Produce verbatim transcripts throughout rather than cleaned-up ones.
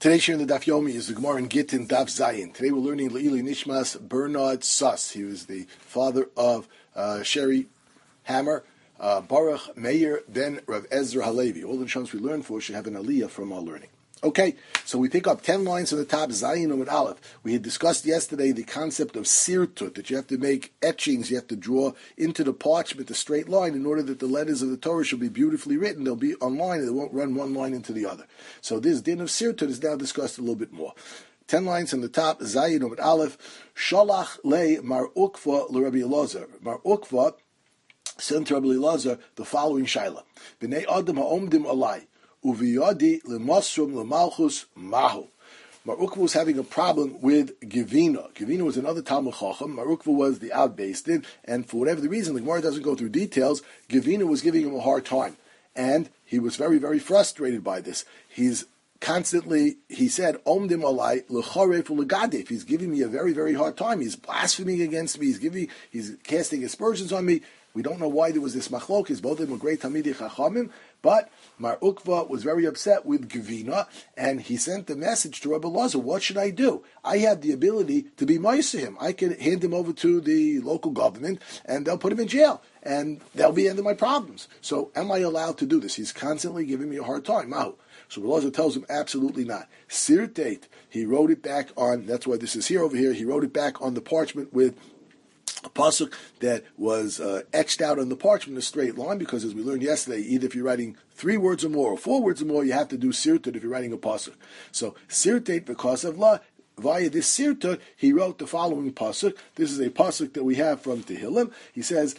Today's share in the Daf Yomi is the Gemara in Gittin Daf Zayin. Today we're learning Le'ili Nishmas Bernard Suss. He was the father of uh, Sherry Hammer, uh, Baruch Meir ben Rav Ezra Halevi. All the Nishmas we learn for should have an aliyah from our learning. Okay, so we pick up ten lines from the top, Zayin and Aleph. We had discussed yesterday the concept of sirtut, that you have to make etchings, you have to draw into the parchment a straight line in order that the letters of the Torah should be beautifully written. They'll be on line, they won't run one line into the other. So this din of sirtut is now discussed a little bit more. Ten lines from the top, Zayin and Aleph. Shalach le Mar Ukva l'Rabbi Elazar. Mar Ukva sent to Rabbi Elazar the following shaila. B'nei Adam ha'omdim alai. Uviyadi lemasrum lemalchus mahu. Mar Ukva was having a problem with Givina. Givina was another Talmud Chacham. Mar Ukva was the outbasted, and for whatever the reason, the Gemara doesn't go through details, Givina was giving him a hard time. And he was very, very frustrated by this. He's constantly, he said, Omdim alai l'charef u'legadef. He's giving me a very, very hard time. He's blaspheming against me. He's giving, he's casting aspersions on me. We don't know why there was this machlokes. Both of them were great Talmidei Chachamim, but Mar Ukva was very upset with Givina, and he sent the message to Rabbi Elazar, what should I do? I have the ability to be moise him. I can hand him over to the local government, and they'll put him in jail, and that'll be the end of my problems. So am I allowed to do this? He's constantly giving me a hard time. Mahu. So Rabbi Elazar tells him, absolutely not. Sirtate, he wrote it back on, that's why this is here over here, he wrote it back on the parchment with a pasuk that was uh, etched out on the parchment in a straight line, because as we learned yesterday, either if you're writing three words or more, or four words or more, you have to do sirtut if you're writing a pasuk. So sirtate, because of la, via this sirtut, he wrote the following pasuk. This is a pasuk that we have from Tehillim. He says,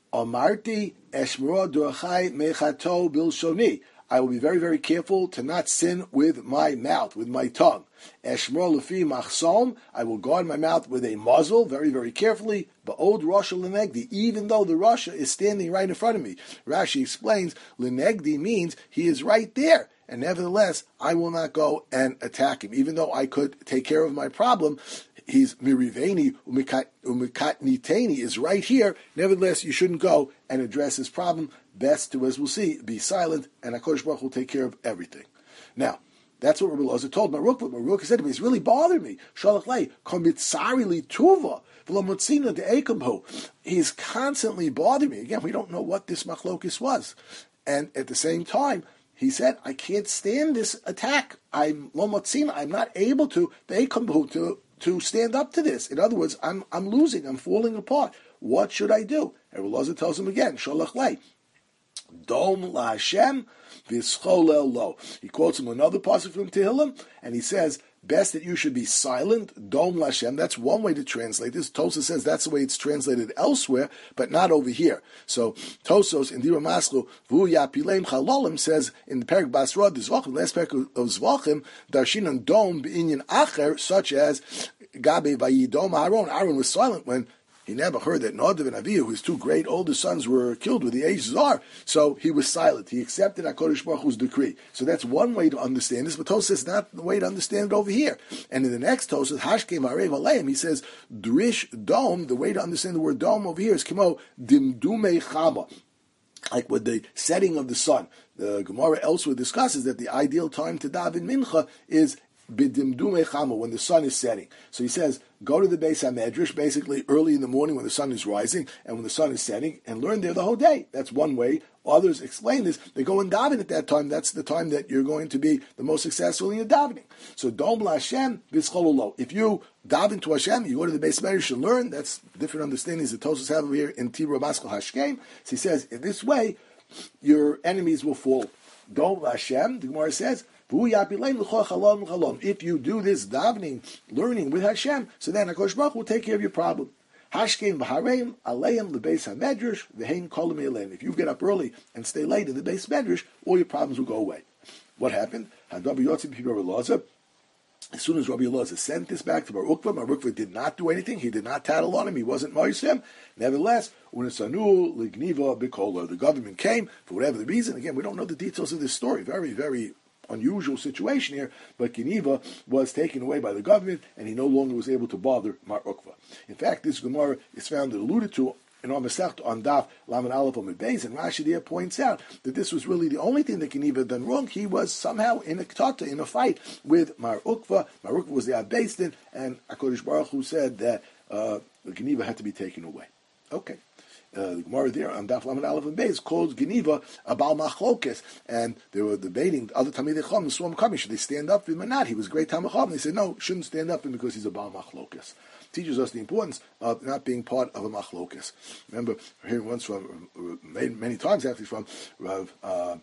Amarti eshmura durachai mechato bilshoni. I will be very, very careful to not sin with my mouth, with my tongue. Eshmor lefi machsom, I will guard my mouth with a muzzle, very, very carefully. Ba'od Rasha lenegdi, even though the Rasha is standing right in front of me. Rashi explains, lenegdi means he is right there. And nevertheless, I will not go and attack him. Even though I could take care of my problem, he's miriveni, umikatniteni is right here. Nevertheless, you shouldn't go and address his problem. Best to, as we'll see, be silent, and HaKadosh Baruch will take care of everything. Now, that's what Rabbi Elazar told Mar Ukva. Mar Ukva said to me, it's really bothering me. Shalach lei, komitzari li tuva, v'lomotzina de'ekamhu. He's constantly bothering me. Again, we don't know what this machlokis was. And at the same time, he said, I can't stand this attack. I'm lomotzina. I'm not able to, de'ekamhu, to to stand up to this. In other words, I'm I'm losing. I'm falling apart. What should I do? And Rabbi Elazar tells him again, Shalach lei. Dom la Hashem v'scholel lo. He quotes him another pasuk from Tehillim, and he says, best that you should be silent, Dom la Hashem. That's one way to translate this. Tosos says that's the way it's translated elsewhere, but not over here. So Tosos in Dira Maslu, Vu Yapileim Chalolim says in the Perek Basra, the Zvachim, last Perek of Zvachim, Darshinan Dom b'inyan acher, such as Gabe vayidom Aaron. Aaron was silent when he never heard that Nadav and Avihu, his two great older sons, were killed with the age Zar. So he was silent. He accepted HaKadosh Baruch Hu's decree. So that's one way to understand this, but Tosas is not the way to understand it over here. And in the next Tosas, Hashkem Arev Aleim, he says, Drish Dom, the way to understand the word Dom over here is Kimo Dimdume Chama. Like with the setting of the sun. The Gemara elsewhere discusses that the ideal time to daven Mincha is B'dimdume Chama, when the sun is setting. So he says, go to the Beis HaMedrash, basically early in the morning when the sun is rising and when the sun is setting, and learn there the whole day. That's one way. Others explain this. They go and daven at that time. That's the time that you're going to be the most successful in your davening. So Dom la Hashem v'schololo. If you daven to Hashem, you go to the Beis HaMedrash and learn. That's different understandings that Tosos have over here in Tibur Maskal Hashkem. So he says, in this way, your enemies will fall. Dom la Hashem, the Gemara says, if you do this davening, learning with Hashem, so then HaKadosh Baruch will take care of your problem. Hashkem v'hareim aleim lebeis hamedrash v'hein kolim aleim. If you get up early and stay late in the Beis Medrash, all your problems will go away. What happened? As soon as Rabbi Elazar sent this back to Mar Ukva, Mar Ukva did not do anything. He did not tattle on him. He wasn't moisem. Nevertheless, unesanu ligniva bikola. The government came for whatever the reason. Again, we don't know the details of this story. Very, very unusual situation here, but Geniva was taken away by the government, and he no longer was able to bother Mar Ukva. In fact, this Gemara is found and alluded to in our Masechta on Daf Laman Aleph Amud Beis, and Rashi there points out that this was really the only thing that Geniva had done wrong. He was somehow in a ktata, in a fight with Mar Ukva. Mar Ukva was the Abbeistin, and HaKadosh Baruch Hu said that uh, Geniva had to be taken away. Okay. Uh, the Gemara there on Daf Laman Aleph and Beis called Geniva a Baal Machlokes, and they were debating the other Talmidei Chacham, the Swam coming, should they stand up for him or not? He was a great Talmid Chacham. They said no, shouldn't stand up for him because he's a Baal Machlokes. Teaches us the importance of not being part of a Machlokes. Remember, hearing once from, many, many times actually from Rav uh,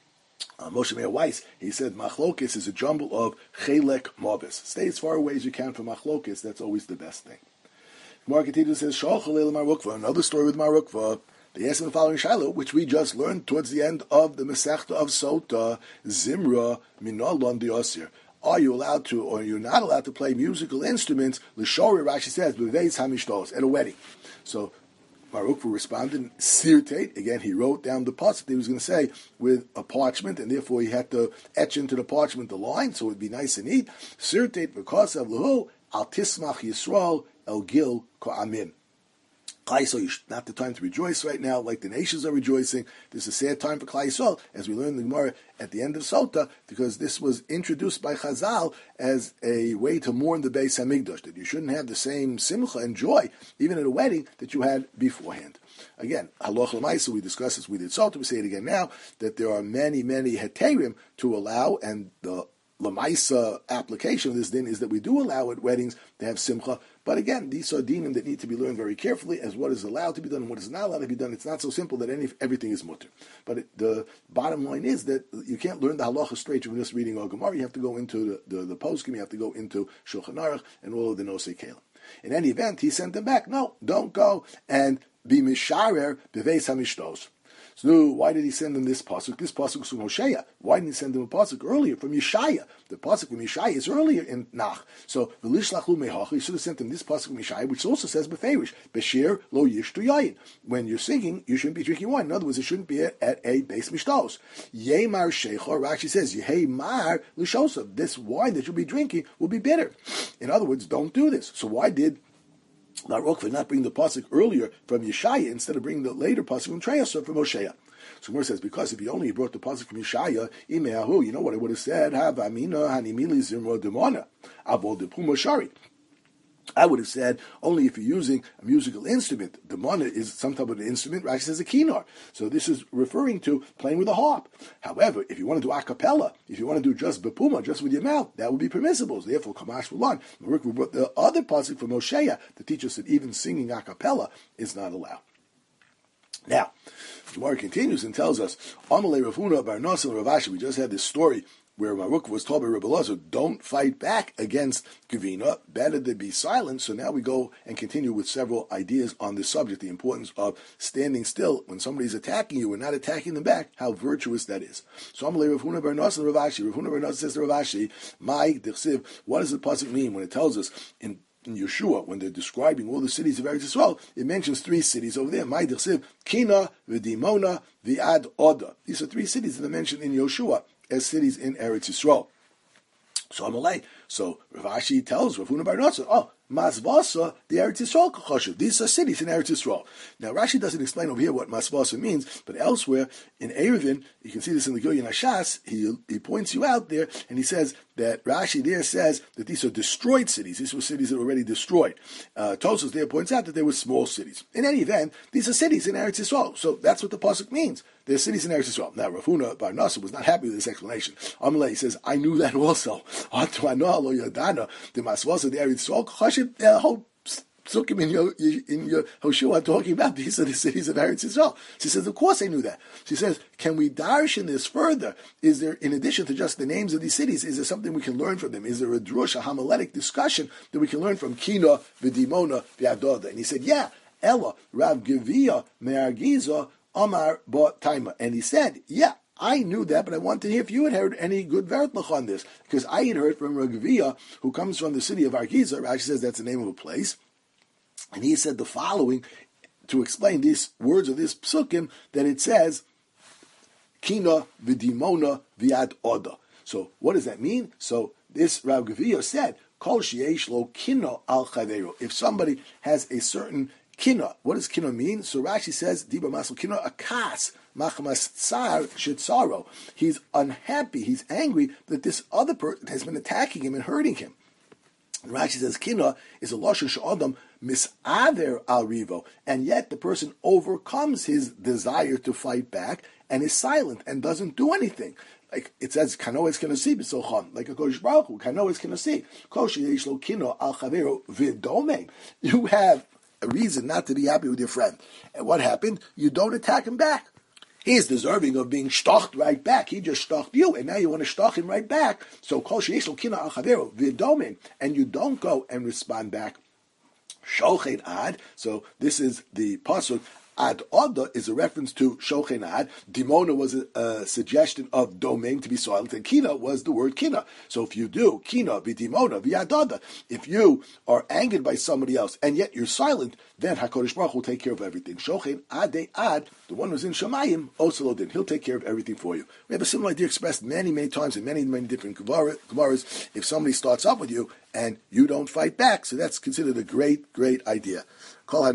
uh, Moshe Meir Weiss, he said Machlokes is a jumble of Chelek Mavis. Stay as far away as you can from Machlokes. That's always the best thing. Marketidu says, another story with Mar Ukva. They asked him the following Shiloh, which we just learned towards the end of the Masechta of Sota, Zimra Minalon Diosir. Are you allowed to, or you're not allowed to play musical instruments? L'shori, Rashi says, B'veis hamishtos, at a wedding. So Mar Ukva responded, Sirtate. Again, he wrote down the pasuk that he was going to say with a parchment, and therefore he had to etch into the parchment the line, so it would be nice and neat. Sirtate, because of Lahu, Al Tismach Yisrael, El Gil Ko'amin. Klal Yisrael, not the time to rejoice right now, like the nations are rejoicing. This is a sad time for Klal Yisrael, as we learn in the Gemara at the end of Sota, because this was introduced by Chazal as a way to mourn the Beis Hamikdash, that you shouldn't have the same simcha and joy, even at a wedding, that you had beforehand. Again, Halach L'maisa, we discussed this, we did Sota, we say it again now, that there are many, many heterim to allow, and the L'maisa application of this din is that we do allow at weddings to have simcha. But again, these are dinim that need to be learned very carefully as what is allowed to be done and what is not allowed to be done. It's not so simple that any everything is mutter. But it, the bottom line is that you can't learn the halacha straight from just reading a Gemara. You have to go into the, the, the poskim, you have to go into Shulchan Aruch and all of the Nosei Kelim. In any event, he sent them back. No, don't go and be misharer beveis hamishtos. So why did he send them this pasuk? This pasuk is from Hosea. Why didn't he send them a pasuk earlier from Yeshaya? The pasuk from Yeshaya is earlier in Nach. So v'lishlach lu mehacha, he should have sent them this pasuk from Yeshaya, which also says beferish beshir lo yishtu yayin. When you're singing, you shouldn't be drinking wine. In other words, it shouldn't be at, at a beis mishtos. Yemar sheichor, Rashi says yehemar l'shosav. This wine that you'll be drinking will be bitter. In other words, don't do this. So why did Mar Ukva not bring the pasuk earlier from Yeshaya instead of bringing the later pasuk from Treyasah from Hosea? So Gemara says, because if he only brought the pasuk from Yeshaya, imeahu, you know what it would have said? Have amina hanimili zimra demona avol depuma shari. I would have said only if you're using a musical instrument. The mana is some type of an instrument. Rashi says a kinar. So this is referring to playing with a harp. However, if you want to do a cappella, if you want to do just bepuma, just with your mouth, that would be permissible. So therefore, Kamash Fulan, we brought the other pasuk from Hosea to teach us that even singing a cappella is not allowed. Now, Gemara continues and tells us, Amalei Rav Huna bar Nosson Rav Ashi. We just had this story where Mar Ukva was told by Rebbe Elazar, don't fight back against Gevina, better to be silent. So now we go and continue with several ideas on this subject, the importance of standing still when somebody's attacking you and not attacking them back, how virtuous that is. So Amalei Rav Huna bar Nosson Rav Ashi. Rav Huna bar Nosson says to Rav Ashi, Mai Dichsiv, what does the pasuk mean when it tells us in In Yeshua, when they're describing all the cities of Eretz Yisrael, it mentions three cities over there. Ma'idich Siv, Kina, V'dimona, V'ad Oda. These are three cities that are mentioned in Yeshua as cities in Eretz Yisrael. So Amalei. So Rav Ashi tells Rav Huna bar Nosson, oh, Masvasa, the Eretz Yisrael Kachoshev. These are cities in Eretz Yisrael. Now Rashi doesn't explain over here what Masvasa means, but elsewhere in Eruvin, you can see this in the Gilyon Hashas, he he points you out there, and he says that Rashi there says that these are destroyed cities. These were cities that were already destroyed. Uh, Tosfos there points out that they were small cities. In any event, these are cities in Eretz Yisrael. So that's what the pasuk means. They're cities in Eretz Yisrael. Now Rav Huna bar Nosson was not happy with this explanation. Amalei says, I knew that also. Lo Yadana, the Masvasa, the Eretz Yisrael Kachoshev, the whole psukim in your in your Hoshua talking about these are the cities of Eretz Yisrael. She says, of course I knew that. She says, can we darshan this further? Is there, in addition to just the names of these cities, is there something we can learn from them? Is there a drush, a homiletic discussion that we can learn from Kina, V'dimona, V'adoda? And he said, yeah, Ella, Rav Gevia, Me'argiza, Amar Ba Taima. And he said, yeah, I knew that, but I wanted to hear if you had heard any good vertlach on this, because I had heard from Rav Gevia, who comes from the city of Argiza. Rashi says that's the name of a place. And he said the following to explain these words of this psukim, that it says, Kina v'dimona v'ad oda. So what does that mean? So this Rav Gevia said, Kol sheyesh lo kina al chaveru. If somebody has a certain Kina. What does kina mean? So Rashi says, Dibra Masl Kina, a kas, machmas tsar, shitzaro. He's unhappy, he's angry that this other person has been attacking him and hurting him. And Rashi says, Kina is a lashon she'adam misaver al rivo, and yet the person overcomes his desire to fight back and is silent and doesn't do anything. Like it says, Kano is kina si b'sochon, like a Kodesh Baruch Hu, Kano is kina si. Kosh yesh lo kino al chavero v'domem. You have a reason not to be happy with your friend. And what happened? You don't attack him back. He is deserving of being shtocht right back. He just shtocht you, and now you want to shtoch him right back. So kol sheyesh lo kina al chavero v'domem, and you don't go and respond back. Shochen ad. So this is the pasuk. Ad Oda is a reference to Shochen Ad. Dimona was a, a suggestion of domain to be silent, and Kina was the word Kina. So if you do Kina v'Dimona v'Ad, if you are angered by somebody else and yet you're silent, then HaKadosh Baruch will take care of everything. Shochen Ade Ad, the one who's in Shemayim, Osalodin, he'll take care of everything for you. We have a similar idea expressed many, many times in many, many different Gemaras. If somebody starts up with you and you don't fight back, so that's considered a great, great idea. So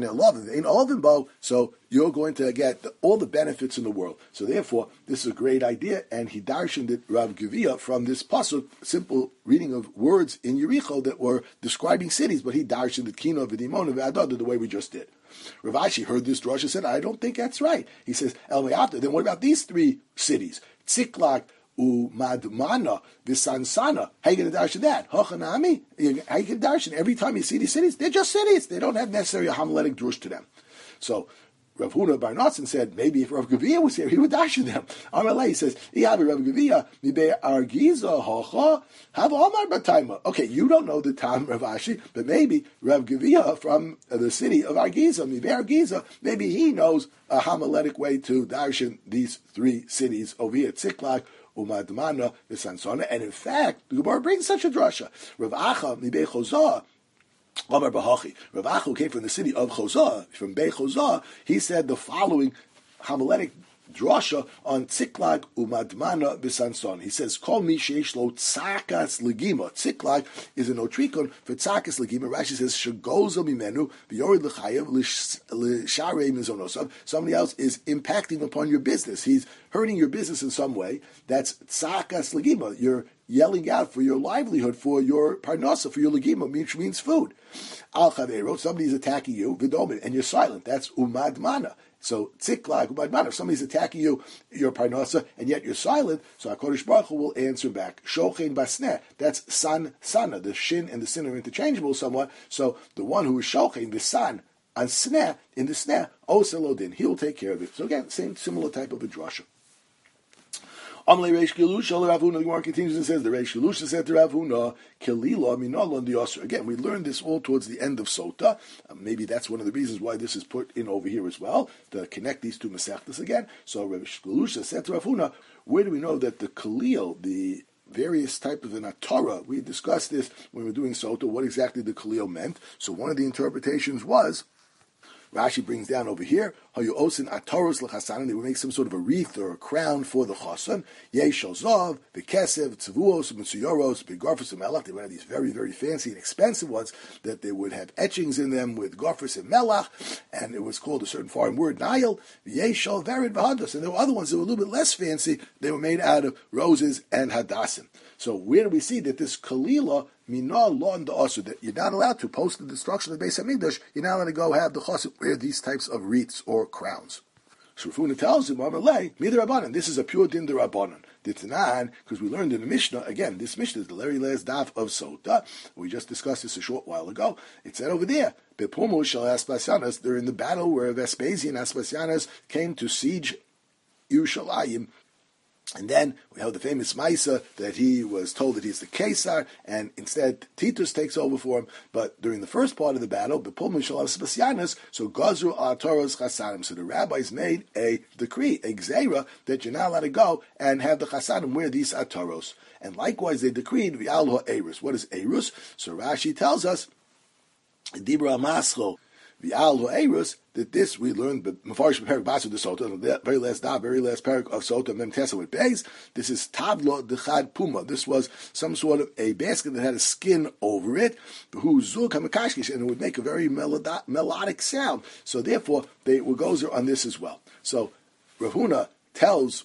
you're going to get the, all the benefits in the world. So therefore, this is a great idea, and he darshaned it Rav Gevia from this pasuk, simple reading of words in Yericho that were describing cities, but he darshaned it Kino v'Dimona v'Adad the way we just did. Rav Ashi heard this drasha and said, I don't think that's right. He says, El Me'ata, then what about these three cities? Tziklak, Umadmana, Visansana. How are you going to darshan that? Hochanami? How are you going to darshan? Every time you see these cities, they're just cities. They don't have necessarily a homiletic drush to them. So Rav Huna Bar Notzen said, maybe if Rav Gevia was here, he would darshan them. Amalei, he says, Ihavi Rav Gevia, Mibe Argiza, Hocha, have Omar Bataima. Okay, you don't know the time, Rav Ashi, but maybe Rav Gevia from the city of Argiza, Mibe Argiza, maybe he knows a homiletic way to darshan these three cities over here, Tziklak, Umadmana, Visansana, and in fact, the Gemara brings such a drasha. Rav Acha, Mibei Chozah, Amar Bahachi. Rav Acha, who came from the city of Chozah, from Bei Chozah, he said the following homiletic drasha on Tziklag Umadmana Bisanson. He says, Kol mi sheish lo tzakas legima. Tziklag is an otrikon for tzakas legima. Rashi says, Shagoza mimenu v'yorid l'chayev l'sharei mizonosav. Somebody else is impacting upon your business. He's hurting your business in some way. That's tzakas legima. You're yelling out for your livelihood, for your parnasa, for your legima, which means food. Al chavero, somebody's attacking you, v'domin, and you're silent. That's umadmana. So tziklag umadmana. If somebody's attacking you, your parnasa, and yet you're silent, so HaKadosh Baruch Hu will answer back. Shochein basneh. That's san sana. The shin and the sin are interchangeable somewhat. So the one who is shochein, the san, on sneh, in the sneh, oselodin, he will take care of it. So again, same similar type of a drasha. Amalei Reish Gilusha, Rav Huna, the Gemara continues and says, the Reish Gilusha said to Rav Huna, Kelila minalon diosra. Again, we learned this all towards the end of Sota. Uh, maybe that's one of the reasons why this is put in over here as well, to connect these two Masechtas again. So Reish Gilusha said to Rav Huna, where do we know that the Kalil, the various type of an atara, we discussed this when we were doing Sota, what exactly the Kalil meant. So one of the interpretations was, Rashi brings down over here, Hayu osin ataros l'chasanim, they would make some sort of a wreath or a crown for the chasan. Yeshel zav, v'kesev, tzavuos, mitsuyoros, b'garfus and melach. They would have these very, very fancy and expensive ones that they would have etchings in them with garfus and melach, and it was called a certain foreign word, Nile, Yeshel, verid, v'hadas. And there were other ones that were a little bit less fancy. They were made out of roses and hadassim. So where do we see that this kalila mina lon the also that you're not allowed to post the destruction of the Beis Hamikdash? You're not allowed to go have the chassid wear these types of wreaths or crowns. So Rav Huna tells him, "Amalei midrabanan. This is a pure din derabanan. Ditzanan, because we learned in the Mishnah again. This Mishnah is the very last daf of Sota. We just discussed this a short while ago. It said over there, Bepumu shel Aspasianas. They're in the battle where Vespasian Aspasianas came to siege Yerushalayim. And then we have the famous Maisa that he was told that he's the Caesar, and instead Titus takes over for him. But during the first part of the battle, Bepul Mishal Sebastianus, so Gazru Ataros Chasanim. So the rabbis made a decree, a Gzeira, that you're not allowed to go and have the Chasanim wear these Ataros. And likewise they decreed Vial HaErus. What is Erus? So Rashi tells us, Dibra Mascho, The al ha'erus, that this we learned, but Mefarish Perik Basu the Sota, the very last da, very last parak of Sota, Mem Tessa with Beis. This is Tavlo Dechad Puma. This was some sort of a basket that had a skin over it, who Zul Kamakashkish, and it would make a very melod- melodic sound. So therefore, they will go on this as well. So Rav Huna tells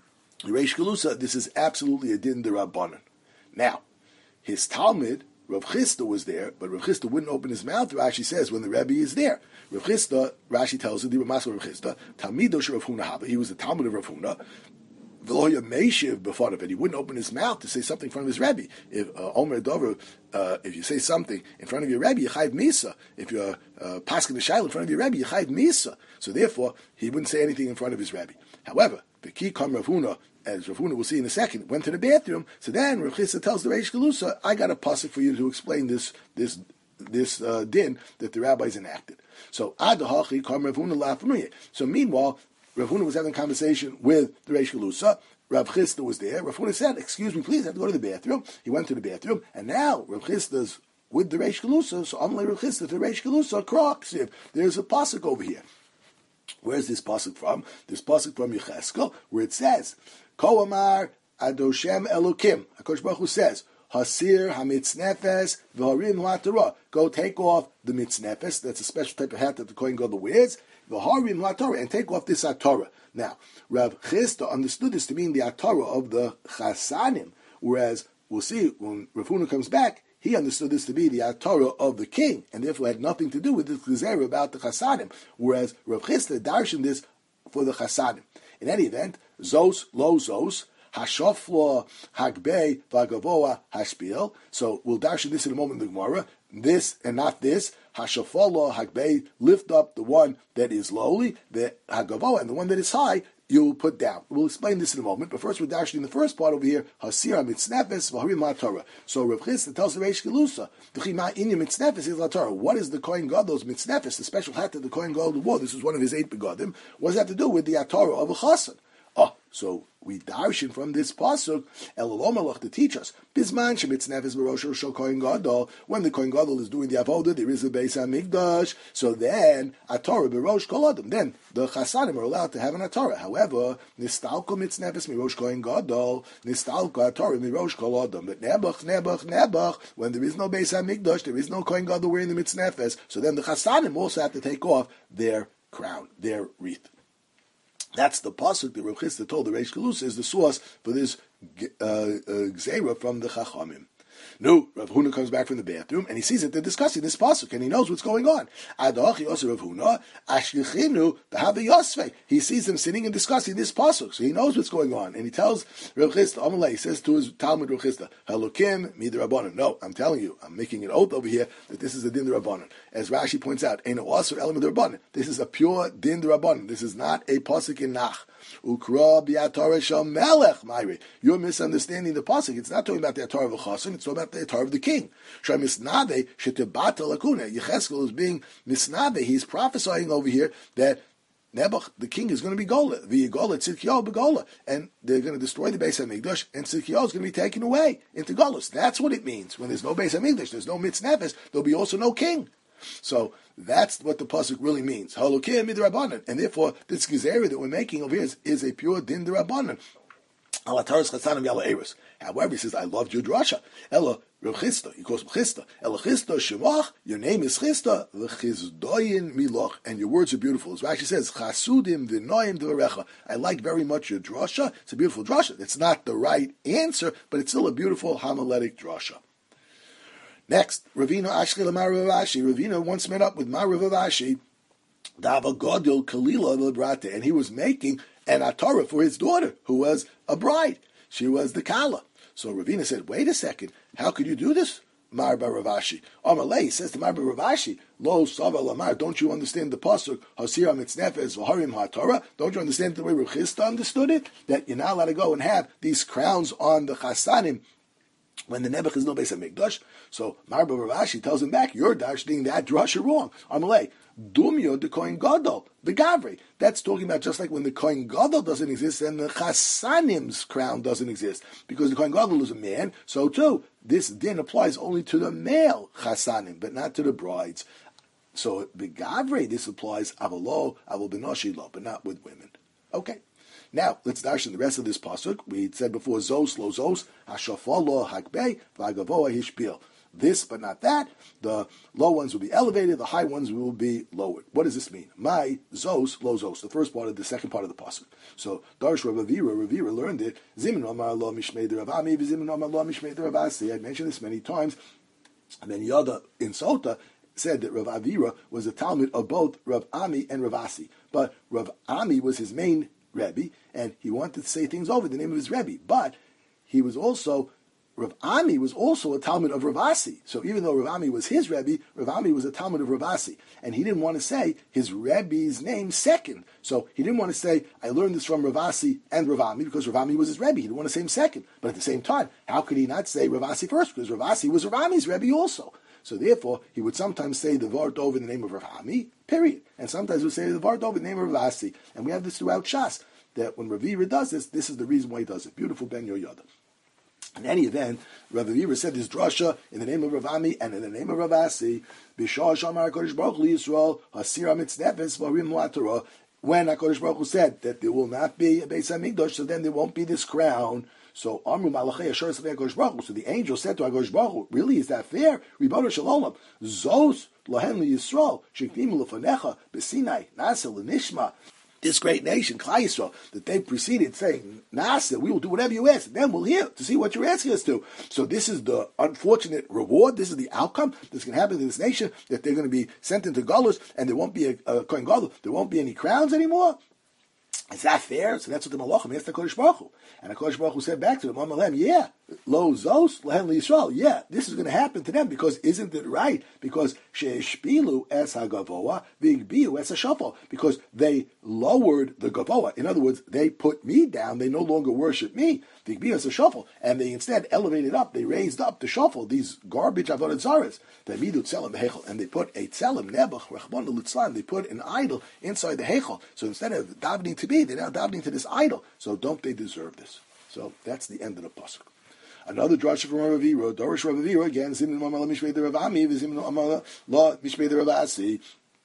Reish Galusa, this is absolutely a din d'Rabbanan. Now, his Talmud, Rav Chisda was there, but Rav Chisda wouldn't open his mouth. Rashi says when the Rebbe is there. Rav Chisda, Rashi tells us, the Ramas of Rav Chisda, Talmidosh Rav Huna Haba. He was the Talmud of Rav Huna. V'loya Meishiv before it, he wouldn't open his mouth to say something in front of his Rebbe. If uh, Omer Dover, uh, if you say something in front of your Rebbe, you chayv misa. If you're uh, paskin the shail in front of your Rebbe, you chayv misa. So therefore, he wouldn't say anything in front of his Rebbe. However, the key come Rav Huna, as Rav Huna will see in a second, went to the bathroom. So then Rav Chisda tells the Reish Galusa, I got a pasuk for you to explain this this this uh, din that the rabbis enacted. So ad hachi kam Rav Huna la'afnuye. So meanwhile, Rav Huna was having a conversation with the Reish Galusa. Rav Chisda was there. Rav Huna said, excuse me, please, I have to go to the bathroom. He went to the bathroom, and now Rav Chisda's with the Reish Galusa, so Amalei Rav Chisda to the Reish Galusa, crocs. There's a pasuk over here. Where's this pasuk from? This pasuk from Yecheskel, where it says, Ko Amar Adoshem Elokim. HaKadosh Baruch Hu says, Hasir hamitznefes v'harim ha'torah. Go take off the mitznefes. That's a special type of hat that the Kohen Gadol wears. V'harim ha'torah, and take off this atorah. Now, Rav Chisda understood this to mean the atorah of the chasanim, whereas we'll see when Rav Huna comes back, he understood this to be the atorah of the king, and therefore had nothing to do with the gezerah about the chasanim. Whereas Rav Chisda darshan this for the chasanim. In any event, zos lo zos. Hashoflo hagbei v'agavoa hashpil. So we'll darshan this in a moment in the Gemara. This and not this. Hashoflo hagbei, lift up the one that is lowly, the hagavoa, and the one that is high you put down. We'll explain this in a moment, but first we're dashing the first part over here. Hasir mitznefes v'harim la'torah. So Rav Chisda tells the Reish Galusa, "V'chima inyam mitznefes is la'torah." What is the Kohen Gadol's mitznefes, the special hat that the Kohen Gadol wore? This is one of his eight begadim. What does that have to do with the atorah of a chassan? Oh, so we darshan from this pasuk Elolomalach to teach us Bisman shemitznefes b'rosh Rosh Kohen Gadol. When the Kohen Gadol is doing the avodah, there is a Beis Hamikdash. So then atorah b'rosh kol adam. Then the chasanim are allowed to have an atorah. However, nistalko mitznefes mirosh Kohen Gadol, nistalko atorah mirosh kol adam. But nebuch nebuch nebuch. When there is no Beis Hamikdash, there is no Kohen Gadol wearing the mitznefes. So then the chasanim also have to take off their crown, their wreath. That's the pasuk that Rav Chisda told the Reish Galusa is the source for this uh, uh, gzeira from the Chachamim. No, Rav Huna comes back from the bathroom and he sees that they're discussing this pasuk and he knows what's going on. Adachi also Rav Huna ashlichinu b'hava yosvei. He sees them sitting and discussing this pasuk, so he knows what's going on. And he tells Rav Chisda, Amalei, he says to his Talmud Rav Chisda, Halukim midrabanan. No, I'm telling you, I'm making an oath over here that this is a din d'Rabbanan. As Rashi points out, Eino Asur Elam d'Rabbanan. This is a pure din d'Rabbanan. This is not a pasuk in Nach. Ukra bi'atorah shel melech Mayri. You're misunderstanding the pasuk. It's not talking about the atorah of a chassan. It's talking about the atorah of the king. Shai misnade shetebata lakuna. Yecheskel is being misnade. He's prophesying over here that Nebuch, the king, is going to be gola. V'yigola tzidkiyahu begola, and they're going to destroy the Beis Hamikdash, and tzidkiyahu is going to be taken away into golus. That's what it means. When there's no Beis Hamikdash, there's no mitznefes. There'll be also no king. So that's what the pasuk really means. Halukim midrabanan, and therefore this gezerah that we're making over here is, is a pure din d'Rabbanan. However, he says, I loved your drasha. Ella Rav Chisda, he calls him Chisda. Ella Chisda Shemach, your name is Chisda, v'chizdoyin miloch, and your words are beautiful. As Rashi says, Chasudim v'noyim d'varecha. I like very much your drasha. It's a beautiful drasha. It's not the right answer, but it's still a beautiful homiletic drasha. Next, Ravina Ashkel Amar Rav Ashi. Ravina once met up with Mar Rav Ashi, Dava Godil Kalila Lebrate, and he was making an atorah for his daughter, who was a bride. She was the Kala. So Ravina said, wait a second, how could you do this, Mar Bar Rav Ashi? Amalei says to Mar Bar Rav Ashi, Lo Sava Lamar, don't you understand the pasuk, Hasira Mitznefes V'harim HaTorah? Don't you understand the way Rav Chisda understood it? That you're not allowed to go and have these crowns on the chasanim when the Nebuch is no Beis Hamikdash. So Mar Bar Rav Ashi tells him back, you're dashing that drasha wrong. Amalei, Dumyo the Kohen Gadol, the Gavri. That's talking about just like when the Kohen Gadol doesn't exist and the Chasanim's crown doesn't exist. Because the Kohen Gadol is a man, so too, this din applies only to the male Chasanim, but not to the brides. So begavre, this applies avalo, avol benoshi lo, but not with women. Okay. Now, let's dash in the rest of this pasuk. We said before, zos lo zos, hashafah lo hakbei, v'agavoa hishpil. This, but not that. The low ones will be elevated, the high ones will be lowered. What does this mean? My zos lo zos, the first part of the second part of the pasuk. So, Darsh Rav Avira, Rav Avira learned it. Zimin Amar lo mishmei de Rav Ami, v'zimin Amar lo mishmei de Rav Asi. I mentioned this many times. And then Yada in Sota said that Rav Avira was a Talmud of both Rav Ami and Rav Asi. But Rav Ami was his main Rebbe, and he wanted to say things over the name of his Rebbe. But he was also, Rav Ami was also a Talmud of Rav Asi. So even though Rav Ami was his Rebbe, Rav Ami was a Talmud of Rav Asi. And he didn't want to say his Rebbe's name second. So he didn't want to say, I learned this from Rav Asi and Rav Ami, because Rav Ami was his Rebbe. He didn't want to say him second. But at the same time, how could he not say Rav Asi first? Because Rav Asi was Rav Ami's Rebbe also. So therefore, he would sometimes say the Vart over in the name of Rav Ami, period. And sometimes he would say the Vart over in the name of Rav Asi. And we have this throughout Shas, that when Rav Avira does this, this is the reason why he does it. Beautiful Ben Yoyada. In any event, Rav Avira said this drasha in the name of Rav Ami and in the name of Rav Asi, B'shah Shamar HaKadosh Baruch Hu Yisrael, Hasira Mitznefes Varim Mu'atara, when HaKadosh Baruch Hu said that there will not be a Beis HaMikdash, so then there won't be this crown. So Amru Malachei Asher Safei HaKadosh Baruch Hu. So the angel said to HaKadosh Baruch Hu, really, is that fair? Ribono Shel Olam, Zos Lahem LiYisrael, Sheknimu Lefanecha, B'Sinai, Nasa L'Nishma. This great nation, Klal Yisrael, that they preceded saying, Nasa, we will do whatever you ask, and then we'll hear to see what you're asking us to. So this is the unfortunate reward, this is the outcome that's going to happen to this nation, that they're going to be sent into Galus, and there won't be a, a Kohen Gadol, there won't be any crowns anymore. Is that fair? So that's what the Malachim asked the Kodesh Baruch Hu. And the Kodesh Baruch Hu said back to them, Amalem, yeah, Lo Zos, Lehen Yisrael, yeah, this is going to happen to them, because isn't it right? Because She'eshpilu es HaGavoa, V'igbiu es HaShafal, because they lowered the Gavoa. In other words, they put me down, they no longer worship me, V'igbiu es HaShafal, and they instead elevated up, they raised up the Shafal, these garbage Avodah Zaras, they midu tzelem hechel, and they put a tzelem, Nebuch, Rechmon Litzlan, they put an idol inside the hechel. So instead of davening to me, they're now davening to this idol. So don't they deserve this? So that's the end of the pasuk. Another drasha from Rav Avira, Dorish Rav Avira again. Zimin Amar Mishmei de Rav Ami, Zimin Amar La Mishmei de Rav Asi.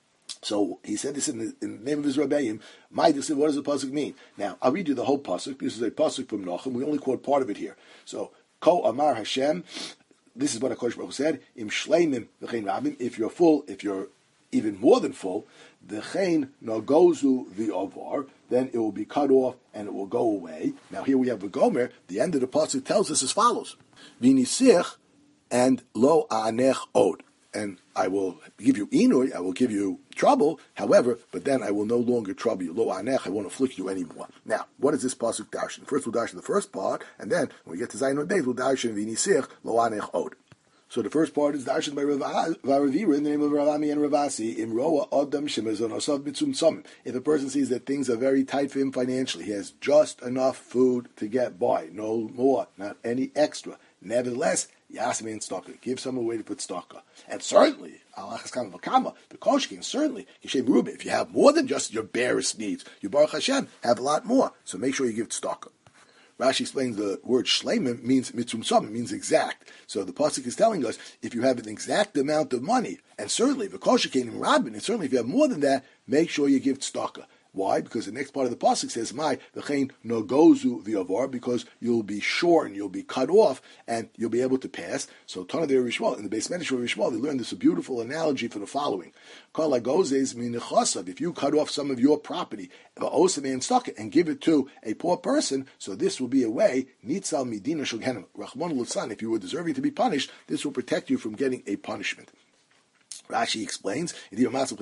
So he said this in the, in the name of his Rebbeim. My, what does the pasuk mean? Now I'll read you the whole pasuk. This is a pasuk from Nachum. We only quote part of it here. So Ko Amar Hashem. This is what HaKadosh Baruch Hu said. Im shleimim v'chein rabim. If you're full, if you're even more than full, v'chein nagozu v'avar, then it will be cut off and it will go away. Now here we have the Gomer. The end of the pasuk tells us as follows: V'nisich and lo anech od, and I will give you inui, I will give you trouble. However, but then I will no longer trouble you. Lo anech, I won't afflict you anymore. Now, what is this pasuk darshan? First we'll darshan the first part, and then when we get to Zayin Beis, we'll darshan v'nisich lo anech od. So the first part is darshan by Rav Avira in the name of Rav Ami and Rav Asi. Imroa adam shemazon osav mitzum tzom. If a person sees that things are very tight for him financially, he has just enough food to get by, no more, not any extra. Nevertheless, Yasmin and Staka, give some away to put Staka. And certainly, Alachas Kama Vakama, the Koshkin, certainly, Yishem Ruben, if you have more than just your barest needs, you Baruch Hashem, have a lot more. So make sure you give Staka. Rashi explains the word shleimim means mitzum tzom, means exact. So the pasuk is telling us if you have an exact amount of money, and certainly v'koshikein in rabin, and certainly if you have more than that, make sure you give tzedakah. Why? Because the next part of the pasuk says, "My v'chein nogozu v'avar," because you'll be shorn, you'll be cut off, and you'll be able to pass. So Tana de Rishmal, in the Beis Medrash of Rishmal, they learned this a beautiful analogy for the following: Kol hagozes minichasav. If you cut off some of your property, v'osem and stock it, and give it to a poor person, so this will be a way nitzal midina shulgenim rachmon l'tzlan. If you were deserving to be punished, this will protect you from getting a punishment. Rashi explains, this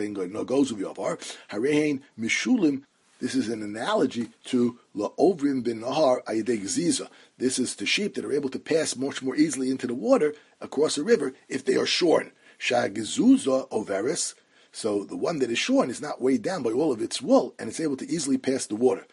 is an analogy to la'ovrim bin nahar ayidei gziza. This is to sheep that are able to pass much more easily into the water across a river if they are shorn. Shagizuza overis, so the one that is shorn is not weighed down by all of its wool, and it's able to easily pass the water.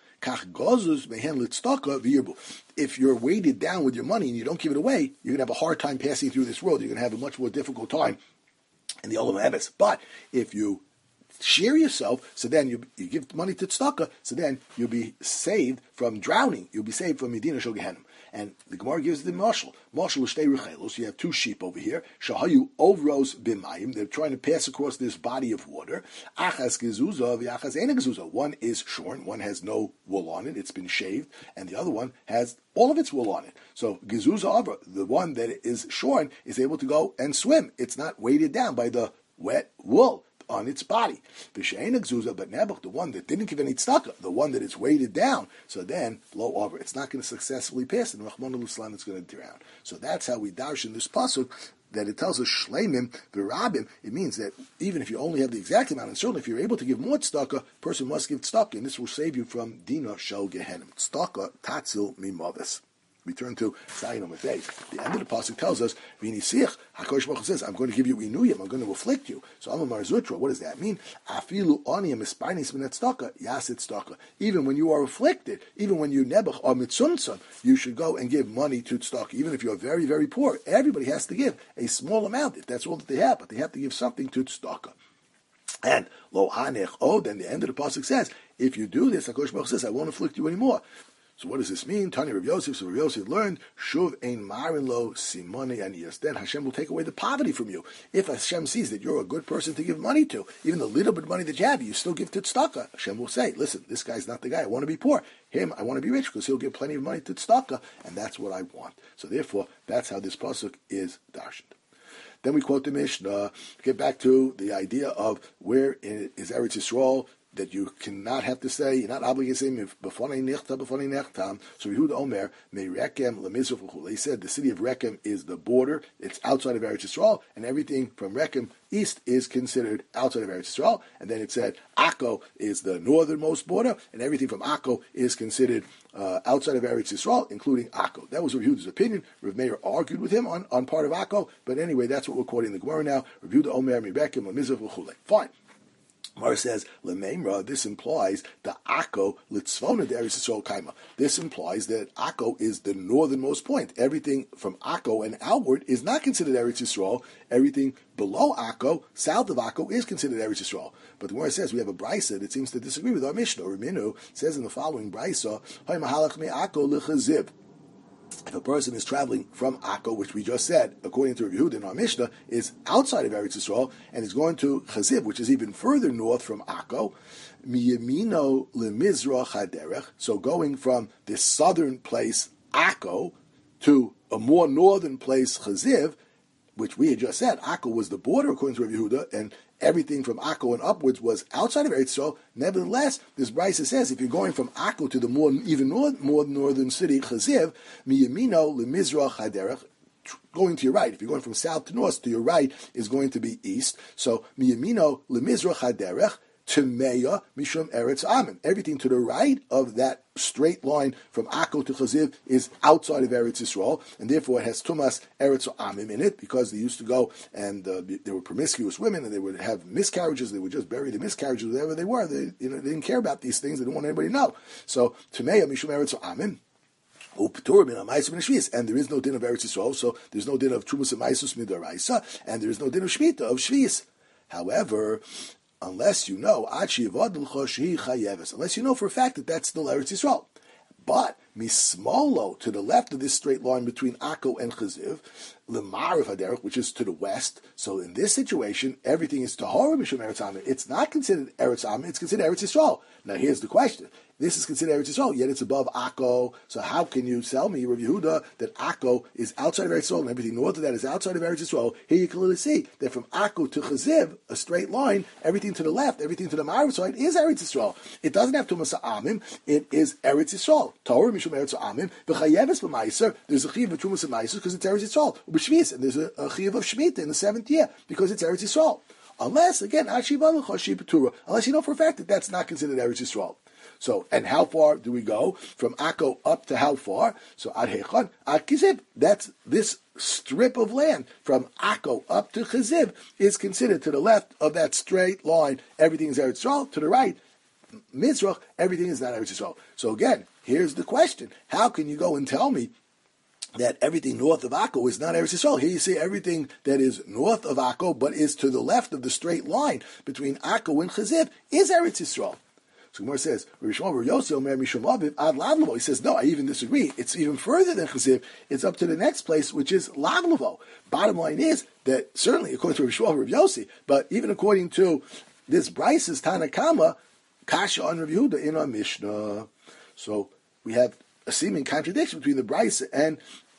If you're weighted down with your money and you don't give it away, you're going to have a hard time passing through this world. You're going to have a much more difficult time in the Olam Ebes. But if you share yourself, so then you, you give money to tzedakah, so then you'll be saved from drowning. You'll be saved from Medina Shel Gehenim. And the Gemara gives the mashal. Mashal shtei rechelos. You have two sheep over here. Shahayu ovros b'mayim. They're trying to pass across this body of water. Achas gezuza v'achas ena gezuza. One is shorn. One has no wool on it. It's been shaved, and the other one has all of its wool on it. So gezuza avra, the one that is shorn, is able to go and swim. It's not weighted down by the wet wool on its body. But Nebuch, the one that didn't give any tzedakah, the one that is weighted down, so then blow over. It's not going to successfully pass, and Rahman al-Islam is going to drown. So that's how we darsh in this pasuk, that it tells us shleimim v'rabim. It means that even if you only have the exact amount, and certainly if you're able to give more tzedakah, a person must give tzedakah, and this will save you from dina shel gehenim. Tzedakah tatzil mimavis. We turn to Zayin Amud Beis. The end of the pasuk tells us, "V'nisich." Hakadosh Baruch Hu says, "I'm going to give you inuyim. I'm going to afflict you." So Amar Zutra. What does that mean? Afilu oniyam espainis min tzedakah yasit tzedakah. Even when you are afflicted, even when you nebuch or mitzuntzon, you should go and give money to tzedakah. Even if you are very, very poor, everybody has to give a small amount if that's all that they have, but they have to give something to tzedakah. And lo hanech od. Then the end of the pasuk says, if you do this, Hakadosh Baruch Hu says, I won't afflict you anymore. So what does this mean? Tani Rav Yosef, so Rav Yosef learned, Shuv ein marin lo simone aniyas. Then Hashem will take away the poverty from you. If Hashem sees that you're a good person to give money to, even the little bit of money that you have, you still give to tzedakah. Hashem will say, listen, this guy's not the guy. I want to be poor. Him, I want to be rich, because he'll give plenty of money to tzedakah, and that's what I want. So therefore, that's how this pasuk is darshaned. Then we quote the Mishnah, get back to the idea of where is Eretz Yisrael, that you cannot have to say, you're not obligated to say, b'fonei nichta, b'fonei nechtam. So Yehuda Omer, me Rekem, lemizrach v'chul. He said the city of Rekem is the border, it's outside of Eretz Yisrael, and everything from Rekem east is considered outside of Eretz Yisrael. And then it said, Akko is the northernmost border, and everything from Akko is considered uh, outside of Eretz Yisrael, including Akko. That was Rav Yehuda's opinion. Rav Meir argued with him on, on part of Akko, but anyway, that's what we're quoting the Gemara now. Rav Yehuda Omer, me Rekem, lemizrach v'chul. Fine. Mar says, Lememra, this implies the Akko litzvona de Eretz Yisrael kaima. This implies that Akko is the northernmost point. Everything from Akko and outward is not considered Eretz Yisrael. Everything below Akko, south of Akko, is considered Eretz Yisrael. But the Gemara says we have a brisa that seems to disagree with our Mishnah. Raminu says in the following brisa, Hay mahalach me Akko lechaziv. If a person is traveling from Akko, which we just said, according to Rav Yehuda in our Mishnah, is outside of Eretz Yisrael, and is going to Chaziv, which is even further north from Akko, miyamino lemizrach haderech, so going from this southern place, Akko, to a more northern place, Chaziv, which we had just said, Akko was the border according to Rav Yehuda, and everything from Akko and upwards was outside of Eretz Yisrael. Nevertheless, this brisa says if you're going from Akko to the more even more, more northern city, Chaziv, miyamino lemizrach haderech, going to your right. If you're going from south to north, to your right is going to be east. So miyamino lemizrach haderech, Temeya Mishum Eretz Amin. Everything to the right of that straight line from Akko to Chaziv is outside of Eretz Yisrael, and therefore it has Tumas Eretz Amim in it, because they used to go and uh, they were promiscuous women, and they would have miscarriages. They would just bury the miscarriages wherever they were. They, you know, they didn't care about these things. They didn't want anybody to know. So Temeya Mishum Eretz Amin. And there is no din of Eretz Yisrael, so there's no din of Trumas and Maisus Midaraisa, and there is no din of Shmita of Shvis. However, unless you know, unless you know for a fact that that's still Eretz Yisrael. But mismolo, to the left of this straight line between Akko and Chaziv, lemarav haderech, which is to the west. So in this situation, everything is tahora mishum Eretz Amin. It's not considered Eretz Amin; it's considered Eretz Yisrael. Now here's the question: this is considered Eretz Yisrael, yet it's above Akko. So how can you tell me, Rav Yehuda, that Akko is outside of Eretz Yisrael and everything north of that is outside of Eretz Yisrael? Here you clearly see that from Akko to Chaziv, a straight line, everything to the left, everything to the Ma'ariv side is Eretz Yisrael. It doesn't have Tumas Amim; it is Eretz Yisrael. Torah mishum Eretz Amim. V'chayeves b'maiser. There's a chiyuv of Tumas and Maiser because it's Eretz Yisrael. B'shvis, and there's a, a chiyuv of Shemitah in the seventh year because it's Eretz Yisrael. Unless again, unless you know for a fact that that's not considered Eretz Yisrael. So, and how far do we go from Akko up to how far? So, ad hechon, ad Chaziv. That's this strip of land from Akko up to Chaziv is considered to the left of that straight line. Everything is Eretz Yisrael. To the right, Mizrach, everything is not Eretz Yisrael. So again, here's the question: how can you go and tell me that everything north of Akko is not Eretz Yisrael? Here you see everything that is north of Akko, but is to the left of the straight line between Akko and Chaziv, is Eretz Yisrael. So Gemara says, Rabbi Shmuel Bar Yossi Omer Mishum Aviv Ad Lavlavo. He says, no, I even disagree. It's even further than Chesiv. It's up to the next place, which is Lavlavo. Bottom line is that certainly according to Rabbi Shmuel Bar Yossi, but even according to this Bryce's Tanakama, Kasha on Rabbi Yehuda in our Mishnah. So we have a seeming contradiction between the Bryce and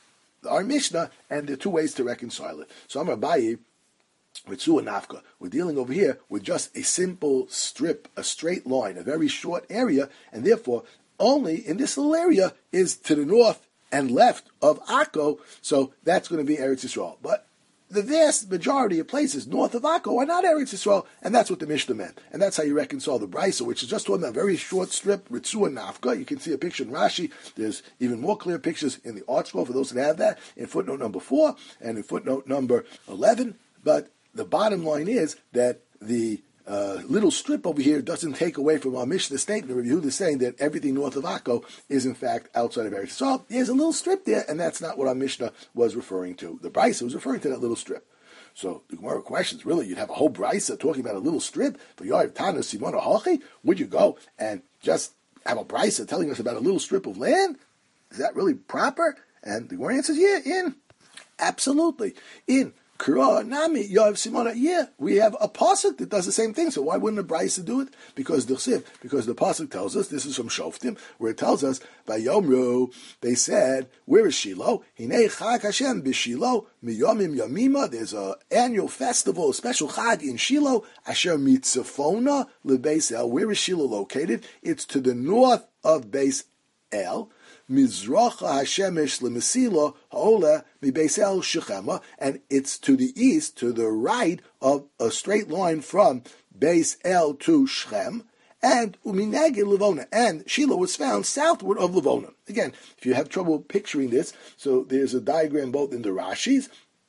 our Mishnah, and there are two ways to reconcile it. So I'm Abayi with Sua Nafka. We're dealing over here with just a simple strip, a straight line, a very short area, and therefore only in this little area is to the north and left of Akko, so that's going to be Eretz Yisrael. But the vast majority of places north of Akko are not Eretz Yisrael, and that's what the Mishnah meant. And that's how you reconcile the Brisa, which is just on that very short strip, Ritzua Nafka. You can see a picture in Rashi. There's even more clear pictures in the ArtScroll for those that have that, in footnote number four and in footnote number eleven. But the bottom line is that the uh, little strip over here doesn't take away from our Mishnah statement. Rabbi Yehuda is saying that everything north of Akko is in fact outside of Eretz Yisrael. There's a little strip there, and that's not what our Mishnah was referring to. The Brisa was referring to that little strip. So the Gemara questions, really, you'd have a whole Brisa talking about a little strip for Yoav Tana Simona Hachi? Would you go and just have a Brisa telling us about a little strip of land? Is that really proper? And the Gemara answers, yeah, in. Absolutely. In. Kura, Nami, Yoav Simona, yeah, we have a pasuk that does the same thing. So why wouldn't a Brisa do it? Because the Chsiv, because the pasuk tells us, this is from Shoftim, where it tells us, by Yomru, they said, where is Shiloh? Hinei Chag Hashem b'Shiloh, miyomim yamima. There's an annual festival, a special Chag in Shiloh, Asher mitzafona leBeis El. Where is Shiloh located? It's to the north of Beis El. Mizracha Hashemesh Lemesila Haola Mibeis El Shechema, and it's to the east, to the right of a straight line from Beis El to Shechem, and Uminagid Levona, and Shiloh was found southward of Levona. Again, if you have trouble picturing this, so there's a diagram both in the Rashis,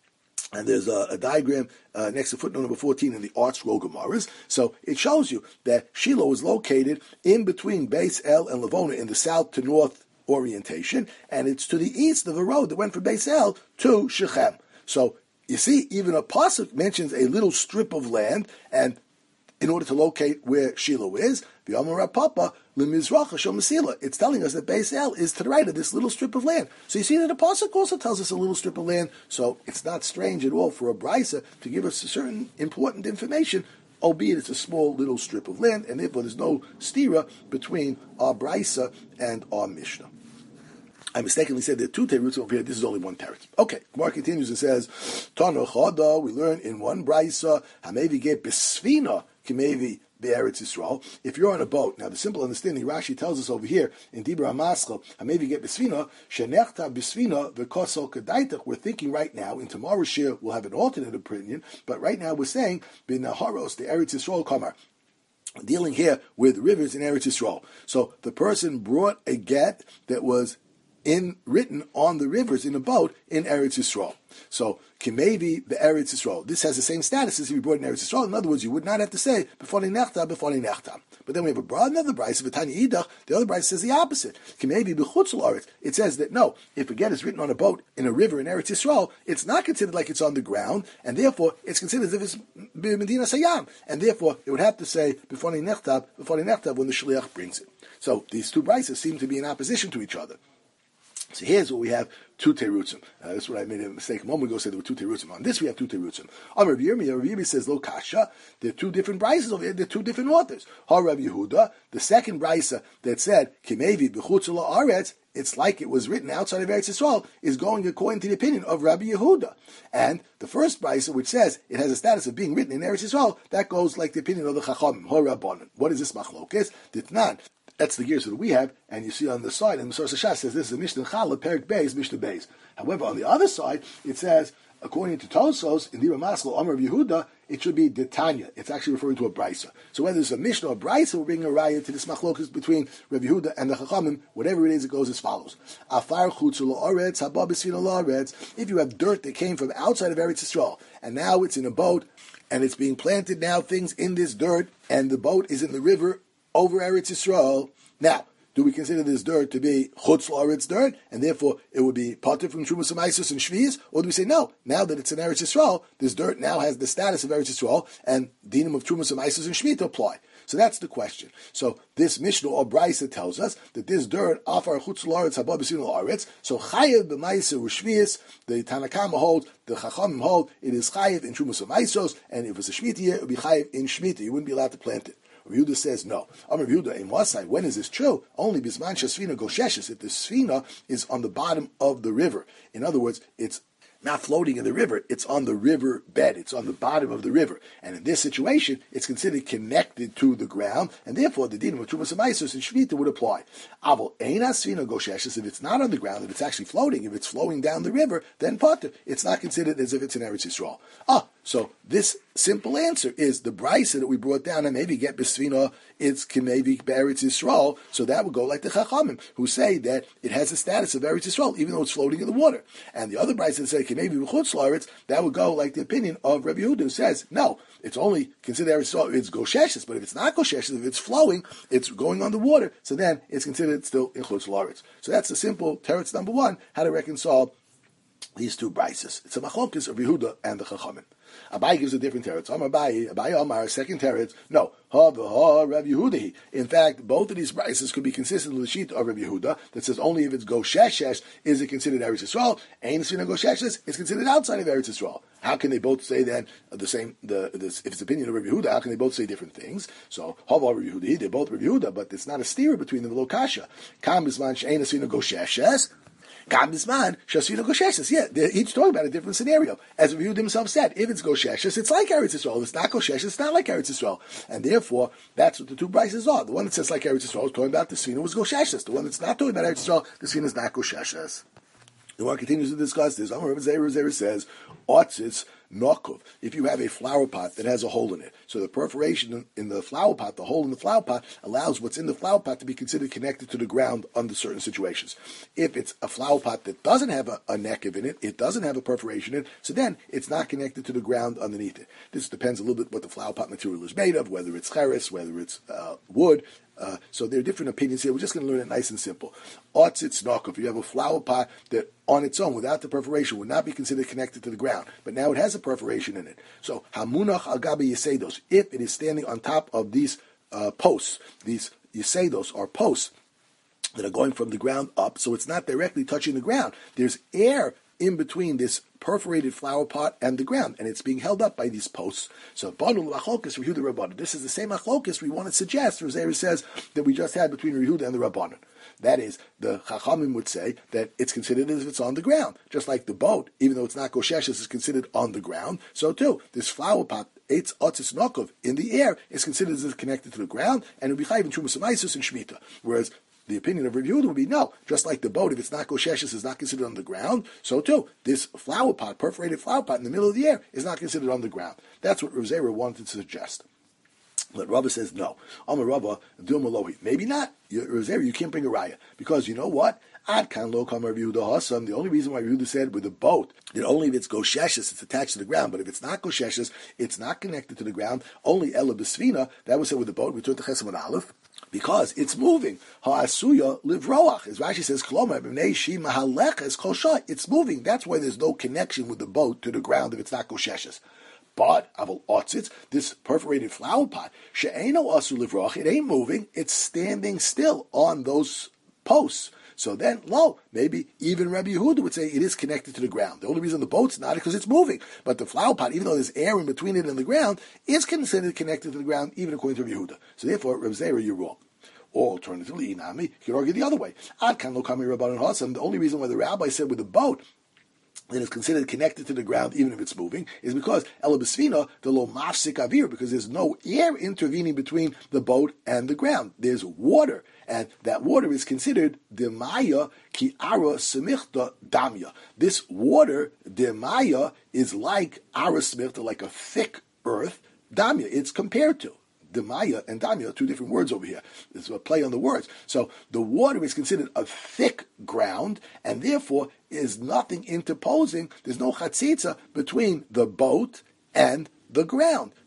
and there's a, a diagram uh, next to footnote number fourteen in the ArtScroll Gemaras. So it shows you that Shiloh is located in between Beis El and Levona in the south to north orientation, and it's to the east of a road that went from Beis El to Shechem. So you see, even a pasuk mentions a little strip of land, and in order to locate where Shiloh is, the Amar Papa Lemizracha Shel Mesila, it's telling us that Beis El is to the right of this little strip of land. So you see that the pasuk also tells us a little strip of land. So it's not strange at all for a brisa to give us a certain important information, albeit it's a small little strip of land, and therefore there's no stira between our brisa and our Mishnah. I mistakenly said there are two terutzim over here. This is only one teretz. Okay, Gemara continues and says, Tana Chada, we learn in one brisa, Hamevi get besfina, Kimevi be'eretz Yisrael. If you're on a boat, now the simple understanding, Rashi tells us over here in Dibra HaMaschal, Hamevi get besfina, Shenechta besfina v'kosol kedaitach. We're thinking right now, in tomorrow's shir, we'll have an alternate opinion, but right now we're saying, B'naharos, the Eretz Yisrael kamar. Dealing here with rivers in Eretz Yisrael. So the person brought a get that was in written on the rivers in a boat in Eretz Yisrael. So Kimevi the Eretz Yisrael. This has the same status as if you brought in Eretz Yisrael. In other words, you would not have to say before nechta before nechta. But then we have a broad another brayse of Tanya Idach. The other brayse says the opposite. Kimevi b'chutzul aretz. It says that no, if a get is written on a boat in a river in Eretz Yisrael, it's not considered like it's on the ground, and therefore it's considered as if it's Medina Sayam, and therefore it would have to say before nechta before nechta when the shliach brings it. So these two brayses seem to be in opposition to each other. So here's what we have, two terutzim. Uh, that's what I made a mistake a moment ago, said there were two terutzim. On this we have two terutzim. On Rav Yirmiyah, Rav Yirmiyah says, Lo kasha, there are two different brises over here, there are two different authors. Ha Rav Yehuda, the second brisa that said, Kimevi b'chutz la'aretz, it's like it was written outside of Eretz Yisrael, is going according to the opinion of Rabbi Yehuda. And the first brisa, which says it has a status of being written in Eretz Yisrael, that goes like the opinion of the Chachamim, Ha Rabbanan. What is this machlokes? Ditnan. That's the gears that we have, and you see on the side, and the Source Shas says this is a Mishnah Chala, Perik Beis, Mishnah Beis. However, on the other side, it says, according to Tosos, in Dibra Maskal, Amar of Yehuda, it should be Detanya. It's actually referring to a Brisa. So whether it's a Mishnah or a Brisa, we're bringing a raya to this machlokas between Rav Yehuda and the Chachamim. Whatever it is, it goes as follows. Afar chutzul la'aretz, haba b'sfina la'aretz. If you have dirt that came from outside of Eretz Yisrael, and now it's in a boat, and it's being planted now, things in this dirt, and the boat is in the river over Eretz Yisrael. Now, do we consider this dirt to be chutz la'aretz dirt, and therefore it would be pater from Trumas Amaisus and Shvius? Or do we say, no, now that it's in Eretz Yisrael, this dirt now has the status of Eretz Yisrael, and dinim of Trumas Amaisus and Shvi to apply? So that's the question. So this Mishnah or Brisa tells us that this dirt afar chutz la'aretz haba b'sinu la'aretz. So chayev b'maiser u'shvius. The Tanakama holds, the Chachamim hold, it is chayev in trumas of maisos, and if it's a shmita year, it would be chayev in shmita. You wouldn't be allowed to plant it. Yehuda says no. Amar Yehuda in Wasai. When is this true? Only bisman shasvina gosheshes. If the svina is on the bottom of the river. In other words, it's not floating in the river, it's on the river bed, it's on the bottom of the river. And in this situation, it's considered connected to the ground, and therefore the dinim of Trumas Amaisos and Shvita would apply. Aval Eina Svina Gosheshes, if it's not on the ground, if it's actually floating, if it's flowing down the river, then Potter. It's not considered as if it's in Eretz Yisrael. Ah, so this simple answer is the brisa that we brought down, and maybe get Besvina, it's Kimevi Eretz Yisrael, so that would go like the Chachamim, who say that it has the status of Eretz Yisrael, even though it's floating in the water. And the other brisa that say Kimevi B'chutz La'aretz, that would go like the opinion of Rabbi Yehuda, who says, no, it's only considered Eretz Yisrael if it's Gosheshes, but if it's not Gosheshes, if it's flowing, it's going on the water, so then it's considered still in Chutz La'aretz. So that's the simple teretz number one, how to reconcile these two brises. It's a machlokes of Yehuda and the Chachamim. Abai gives a different teretz. Amar Abai, Abai Amar, second teretz. No, ha v'ha Rav Yehuda. In fact, both of these brises could be consistent with the sheet of Rav Yehuda that says only if it's Gosheshes is it considered Eretz Yisrael. Ein Svina Gosheshes is considered outside of Eretz Yisrael. How can they both say then the same? The, the if it's opinion of Rav Yehuda, how can they both say different things? So ha v'ha Rav Yehuda, they're both Rav Yehuda, but it's not a steer between them. Lo kasha. Kam bisman she'ein Svina Gosheshes. Gam Bisman, Shasvina Gosheshes. Yeah, they're each talking about a different scenario. As Yehuda himself said, if it's Gosheshes, it's like Eretz Yisrael. If it's not Gosheshes, it's not like Eretz Yisrael. And therefore, that's what the two brises are. The one that says like Eretz Yisrael is talking about the Svina was Gosheshes. The one that's not talking about Eretz Yisrael, the Svina is not Gosheshes. The one continues to discuss this. Amar Rebbe Zera Zera says, Otzitz Nokov. If you have a flower pot that has a hole in it, so the perforation in the flower pot, the hole in the flower pot, allows what's in the flower pot to be considered connected to the ground under certain situations. If it's a flower pot that doesn't have a, a neckave in it, it doesn't have a perforation in it, so then it's not connected to the ground underneath it. This depends a little bit what the flower pot material is made of, whether it's cheres, whether it's uh, wood. Uh, so there are different opinions here. We're just going to learn it nice and simple. Otzitz Nokov. You have a flower pot that on its own, without the perforation, would not be considered connected to the ground. But now it has a perforation in it. So, Hamunach al Gabi Yesedos. If it is standing on top of these uh, posts, these Yesedos are posts that are going from the ground up, so it's not directly touching the ground. There's air in between this perforated flower pot and the ground, and it's being held up by these posts. So, this is the same achlokus we want to suggest. Rosario says that we just had between Yehuda and the Rabbanan. That is, the Chachamim would say that it's considered as if it's on the ground, just like the boat, even though it's not Gosheshes, is considered on the ground. So too, this flower pot, Eitz Otzis Nokov, in the air, is considered as if connected to the ground, and it would be chayiv in Trumas Amaisos and Shemitah. Whereas the opinion of Rav Yehuda would be no, just like the boat, if it's not Gosheshes, is not considered on the ground, so too, this flower pot, perforated flower pot in the middle of the air, is not considered on the ground. That's what Rav Zera wanted to suggest. But Rabba says no. Amar Rabba, Dilmalohi. Maybe not. Rav Zera, you can't bring a raya. Because you know what? Ad kan lo kam Rav Yehuda hasam. The only reason why Rav Yehuda said with a boat, that only if it's Gosheshes, it's attached to the ground. But if it's not Gosheshes, it's not connected to the ground. Only Ela B'Svina, that was said with the boat. We turned to Chesam and Aleph. Because it's moving. Ha'asuya livroach. As Rashi says, Kolomar b'nei shi mahalech es kol shah. It's moving. That's why there's no connection with the boat to the ground if it's not Gosheshes. But aval otzitz, this perforated flower pot, she'eno asu livroach, it ain't moving, it's standing still on those posts. So then, lo, maybe even Rabbi Yehuda would say it is connected to the ground. The only reason the boat's not is because it's moving. But the flower pot, even though there's air in between it and the ground, is considered connected to the ground, even according to Rabbi Yehuda. So therefore, Rav Zera, you're wrong. Or alternatively, Inami, you could argue the other way. Ad kan lo kami rabbanan hasam. The only reason why the rabbi said with the boat that is considered connected to the ground, even if it's moving, is because Ela B'Svina, the lo mafsik avir, because there's no air intervening between the boat and the ground. There's water, and that water is considered demaya ki ara semichta damya. This water, demaya, is like ara semichta, like a thick earth, damya. It's compared to. Demaya and Damya are two different words over here. It's a play on the words. So the water is considered a thick ground, and therefore is nothing interposing. There's no chatzitza between the boat and the ground.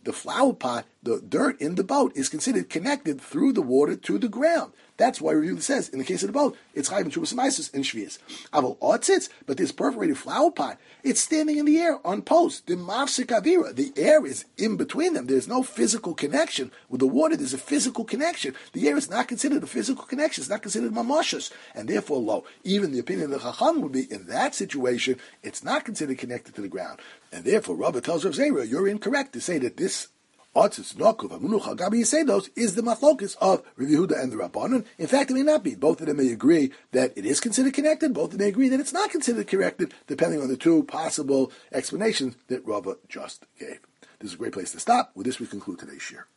the flower pot, the dirt in the boat, is considered connected through the water to the ground. That's why Reviewed says, in the case of the boat, it's chayv in Trubas Maisus and Shvius. Aval otzitz, but this perforated flower pot, it's standing in the air on posts. The mafsik avira, the air is in between them. There's no physical connection. With the water, there's a physical connection. The air is not considered a physical connection. It's not considered mamashus. And therefore, lo, even the opinion of the Chacham would be, in that situation, it's not considered connected to the ground. And therefore, Rabbah tells Rav Zera, you're incorrect to say that this Otzitz, Nokuv, Amunuch, Agabi Yisedos is the machlokes of Rav Yehuda and the Rabbanon. In fact, it may not be. Both of them may agree that it is considered connected. Both of them may agree that it's not considered connected, depending on the two possible explanations that Rava just gave. This is a great place to stop. With this, we conclude today's share.